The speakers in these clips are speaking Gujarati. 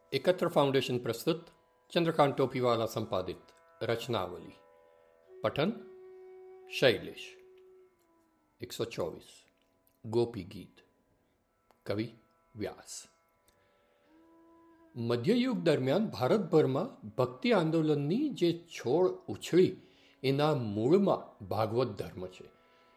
एकत्र फाउंडेशन प्रस्तुत चंद्रकांत टोपीवाला संपादित रचनावली। पठन शैलेश। 124 गोपी गीत। कवि व्यास। મધ્યયુગ દરમિયાન ભારતભરમાં ભક્તિ આંદોલનની જે છોડ ઉછળી એના મૂળમાં ભાગવત ધર્મ છે.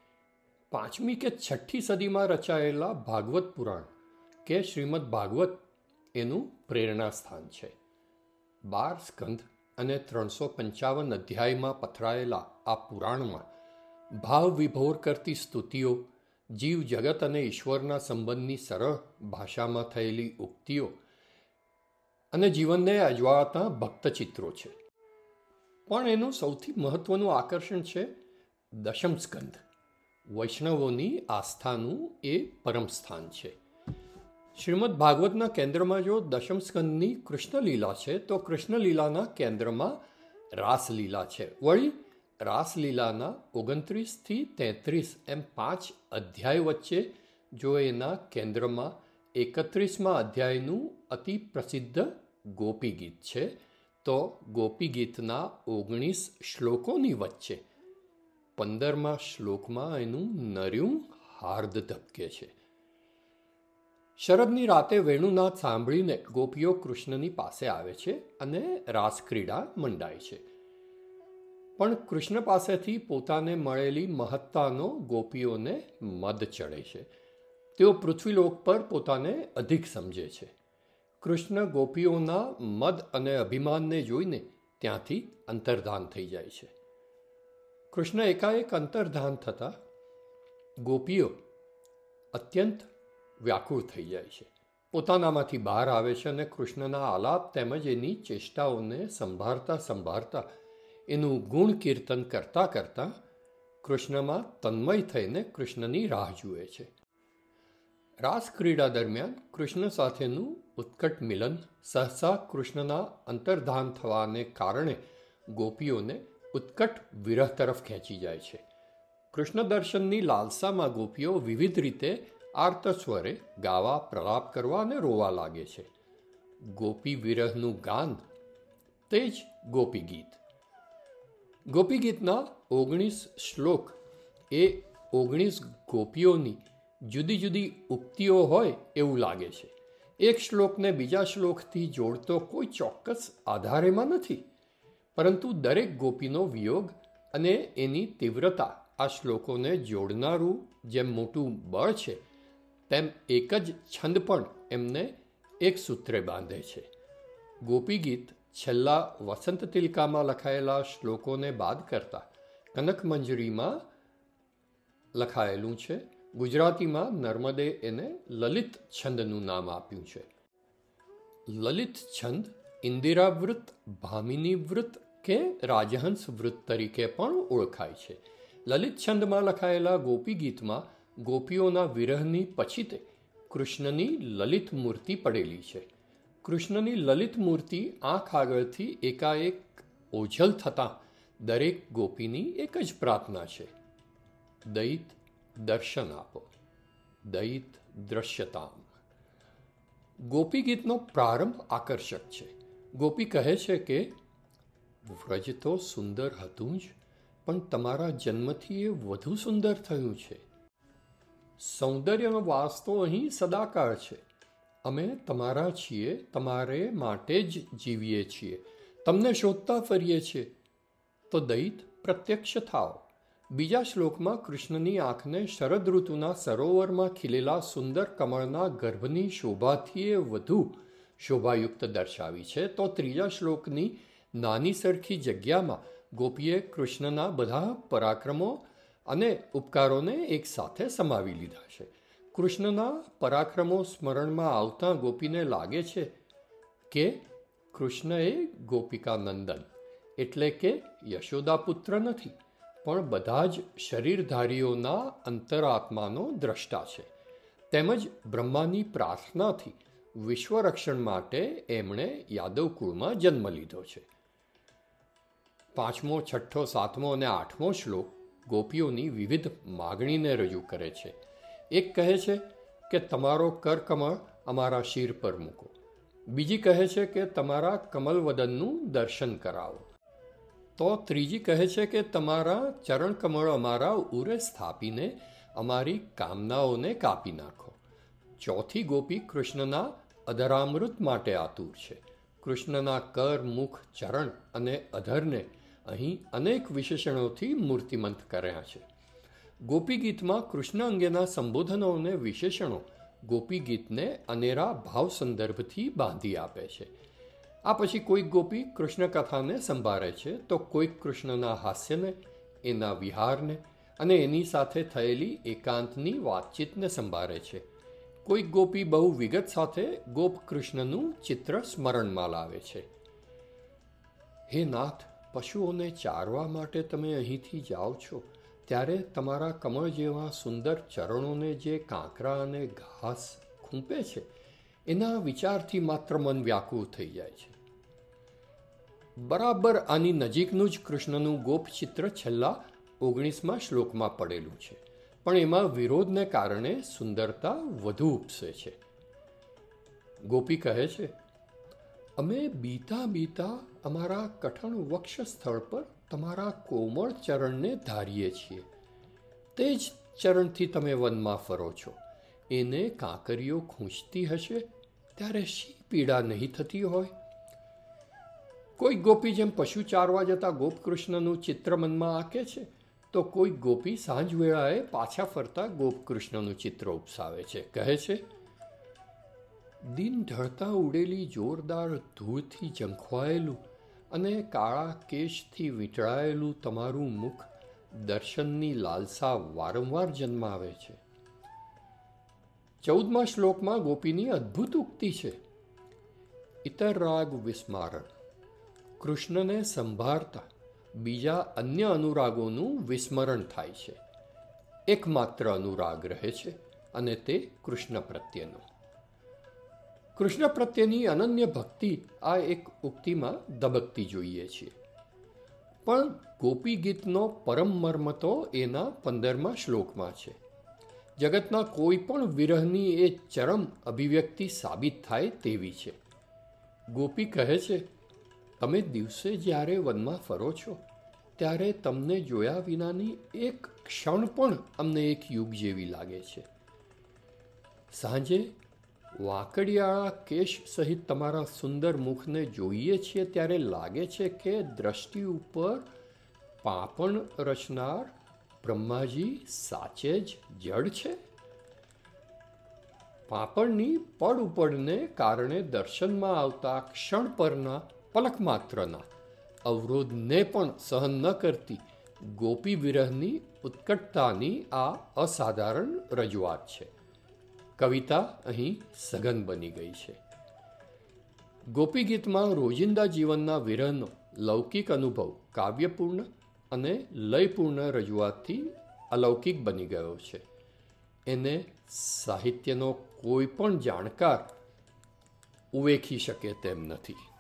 5મી કે 6ઠી સદીમાં રચાયેલા ભાગવત પુરાણ કે શ્રીમદ ભાગવત એનું પ્રેરણા સ્થાન છે. 12 સ્કંધ અને 355 અધ્યાયમાં પથરાયેલા આ પુરાણમાં ભાવ વિભોર કરતી સ્તુતિઓ, જીવ જગત અને ઈશ્વરના સંબંધની સરળ ભાષામાં થયેલી ઉક્તિઓ અને જીવનને અજવાળતા ભક્તચિત્રો છે. પણ એનું સૌથી મહત્વનું આકર્ષણ છે દશમ સ્કંધ. વૈષ્ણવોની આસ્થાનું એ પરમ સ્થાન છે. શ્રીમદ ભાગવતના કેન્દ્રમાં જો દશમ સ્કંદની કૃષ્ણલીલા છે, તો કૃષ્ણલીલાના કેન્દ્રમાં રાસલીલા છે. વળી રાસલીલાના 29થી 33 એમ 5 અધ્યાય વચ્ચે જો એના કેન્દ્રમાં 31મા અધ્યાયનું અતિ પ્રસિદ્ધ ગોપી ગીત છે, તો ગોપી ગીતના 19 શ્લોકોની વચ્ચે 15મા શ્લોકમાં એનું નર્યું હાર્દ ધબકે છે. શરદની રાતે વેણુનાદ સાંભળીને ગોપીઓ કૃષ્ણની પાસે આવે છે અને રાસક્રીડા મંડાય છે. પણ કૃષ્ણ પાસેથી પોતાને મળેલી મહત્તાનો ગોપીઓને મદ ચડે છે. તેઓ પૃથ્વીલોક પર પોતાને અધિક સમજે છે. કૃષ્ણ ગોપીઓના મદ અને અભિમાનને જોઈને ત્યાંથી અંતર્ધાન થઈ જાય છે. કૃષ્ણ એકાએક અંતર્ધાન થતાં ગોપીઓ અત્યંત વ્યાકુળ થઈ જાય છે. પોતાનામાંથી બહાર આવે છે અને કૃષ્ણના આલાપ તેમજ એની ચેષ્ટાઓને સંભાળતા એનું ગુણ કીર્તન કરતાં કૃષ્ણમાં તન્મય થઈને કૃષ્ણની રાહ જુએ છે. રાસક્રીડા દરમિયાન કૃષ્ણ સાથેનું ઉત્કટ મિલન સહસા કૃષ્ણના અંતર્ધાન થવાને કારણે ગોપીઓને ઉત્કટ વિરહ તરફ ખેંચી જાય છે. કૃષ્ણ દર્શનની લાલસામાં ગોપીઓ વિવિધ રીતે આર્ત સ્વરે ગાવા, પ્રલાપ કરવા અને રોવા લાગે છે. ગોપી વિરહનું ગાન તે જ ગોપી ગીત. ગોપી ગીતના 19 શ્લોક એ 19 ગોપીઓની જુદી જુદી ઉક્તિઓ હોય એવું લાગે છે. એક શ્લોકને બીજા શ્લોકથી જોડતો કોઈ ચોક્કસ આધાર એમાં નથી, પરંતુ દરેક ગોપીનો વિયોગ અને એની તીવ્રતા આ શ્લોકોને જોડનારું જેમ મોટું બળ છે, તેમ એક જ છંદ પણ એમને એક સૂત્રે બાંધે છે. ગોપી ગીત છેલ્લા વસંત તિલકામાં લખાયેલા શ્લોકોને બાદ કરતા કનક મંજરીમાં લખાયેલું છે. ગુજરાતીમાં નર્મદે એને લલિત છંદનું નામ આપ્યું છે. લલિત છંદ ઇન્દિરા વૃત્ત, ભામિની વૃત્ત કે રાજહંસ વૃત્ત તરીકે પણ ઓળખાય છે. લલિત છંદમાં લખાયેલા ગોપી ગીતમાં ગોપીઓના વિરહની પછીતે કૃષ્ણની લલિત મૂર્તિ પડેલી છે. કૃષ્ણની લલિત મૂર્તિ આંખ આગળથી એકાએક ઓઝલ થતાં દરેક ગોપીની એક જ પ્રાર્થના છે: દયિત દર્શન આપો, દયિત દ્રશ્યતામ. ગોપી ગીતનો પ્રારંભ આકર્ષક છે. ગોપી કહે છે કે વ્રજ તો સુંદર હતું જ, પણ તમારા જન્મથી એ વધુ સુંદર થયું છે. સૌંદર્યનો વાસ તો અહીં સદાકાળ છે. અમે તમારા છીએ, તમારે માટે જ જીવીએ છીએ, તમને શોધતા ફરીએ છીએ, તો દયિત પ્રત્યક્ષ થાઓ. બીજા શ્લોકમાં કૃષ્ણની આંખને શરદ ઋતુના સરોવરમાં ખીલેલા સુંદર કમળના ગર્ભની શોભાથી એ વધુ શોભાયુક્ત દર્શાવી છે, તો ત્રીજા શ્લોકની નાની સરખી જગ્યામાં ગોપીએ કૃષ્ણના બધા પરાક્રમો અને ઉપકારોને એક સાથે સમાવી લીધા છે. કૃષ્ણના પરાક્રમો સ્મરણમાં આવતા ગોપીને લાગે છે કે કૃષ્ણ એ ગોપિકા નંદન એટલે કે યશોદાપુત્ર નથી, પણ બધા જ શરીરધારીઓના અંતરાત્માનો દ્રષ્ટા છે. તેમજ બ્રહ્માની પ્રાર્થનાથી વિશ્વરક્ષણ માટે એમણે યાદવકુળમાં જન્મ લીધો છે. 5મો, 6ઠ્ઠો, 7મો અને 8મો શ્લોક ગોપીઓની વિવિધ માગણીને રજૂ કરે છે. એક કહે છે કે તમારો કરકમળ અમારા શિર પર મૂકો. બીજી કહે છે કે તમારા કમલવદનનું દર્શન કરાવો. તો ત્રીજી કહે છે કે તમારા ચરણ કમળ અમારા ઉરે સ્થાપીને અમારી કામનાઓને કાપી નાખો. ચોથી ગોપી કૃષ્ણના અધરામૃત માટે આતુર છે. કૃષ્ણના કર, મુખ, ચરણ અને અધરને અહીં અનેક વિશેષણોથી મૂર્તિમંત કર્યા છે. ગોપી ગીતમાં કૃષ્ણ અંગેના સંબોધનો અને વિશેષણો ગોપી ગીતને અનેરા ભાવ સંદર્ભથી બાંધી આપે છે. આ પછી કોઈક ગોપી કૃષ્ણ કથાને સંભાળે છે, તો કોઈક કૃષ્ણના હાસ્યને, એના વિહારને અને એની સાથે થયેલી એકાંતની વાતચીતને સંભાળે છે. કોઈક ગોપી બહુ વિગત સાથે ગોપ કૃષ્ણનું ચિત્ર સ્મરણમાં લાવે છે. હે નાથ, પશુઓને ચારવા માટે તમે અહીંથી જાઓ છો ત્યારે તમારા કમળ જેવા સુંદર ચરણોને જે કાંકરા અને ઘાસ ખૂંપે છે એના વિચારથી માત્ર મન વ્યાકુળ થઈ જાય છે. બરાબર આની નજીકનું જ કૃષ્ણનું ગોપ ચિત્ર છેલ્લા 19મા શ્લોકમાં પડેલું છે, પણ એમાં વિરોધને કારણે સુંદરતા વધુ ઉપસે છે. ગોપી કહે છે, અમે બીતા બીતા અમારા કઠણ વક્ષ સ્થળ પર તમારા કોમળ ચરણને ધારીએ છીએ. તે જ ચરણથી તમે વનમાં ફરો છો. એને કાંકરીઓ ખૂંચતી હશે ત્યારે શી પીડા નહીં થતી હોય? કોઈ ગોપી જેમ પશુ ચારવા જતા ગોપકૃષ્ણનું ચિત્ર મનમાં આંકે છે, તો કોઈ ગોપી સાંજ વેળાએ પાછા ફરતા ગોપકૃષ્ણનું ચિત્ર ઉપસાવે છે. કહે છે, દિન ઢળતા ઉડેલી જોરદાર ધૂળથી ઝંખવાયેલું અને કાળા કેશથી વીંટળાયેલું તમારું મુખ દર્શનની લાલસા વારંવાર જન્માવે છે. 14મા શ્લોકમાં ગોપીની અદ્ભુત ઉક્તિ છે, ઇતર રાગ વિસ્મારણ. કૃષ્ણને સંભાળતા બીજા અન્ય અનુરાગોનું વિસ્મરણ થાય છે. એકમાત્ર અનુરાગ રહે છે અને તે કૃષ્ણ પ્રત્યેનો. કૃષ્ણ પ્રત્યેની અનન્ય ભક્તિ આ એક ઉક્તિમાં ધબકતી જોઈએ છીએ. પણ ગોપી ગીતનો પરમ મર્મ તો એના 15મા શ્લોકમાં છે. જગતના કોઈ પણ વિરહની એ ચરમ અભિવ્યક્તિ સાબિત થાય તેવી છે. ગોપી કહે છે, તમે દિવસે જ્યારે વનમાં ફરો છો ત્યારે તમને જોયા વિનાની એક ક્ષણ પણ અમને એક યુગ જેવી લાગે છે. સાંજે વાંકડિયાળા કેશ સહિત તમારા સુંદર મુખને જોઈએ છીએ ત્યારે લાગે છે કે દ્રષ્ટિ ઉપર પાંપણ રચનાર બ્રહ્માજી સાચે જ જડ છે. પાંપણની પડ ઉપડને કારણે દર્શનમાં આવતા ક્ષણ પરના પલક માત્રના અવરોધને પણ સહન ન કરતી ગોપી વિરહની ઉત્કટતાની આ અસાધારણ રજૂઆત છે. કવિતા અહીં સઘન બની ગઈ છે. ગોપી ગીતમાં રોજિંદા જીવનના વિરહનો લૌકિક અનુભવ કાવ્યપૂર્ણ અને લયપૂર્ણ રજૂઆતથી અલૌકિક બની ગયો છે. એને સાહિત્યનો કોઈ પણ જાણકાર ઉવેખી શકે તેમ નથી.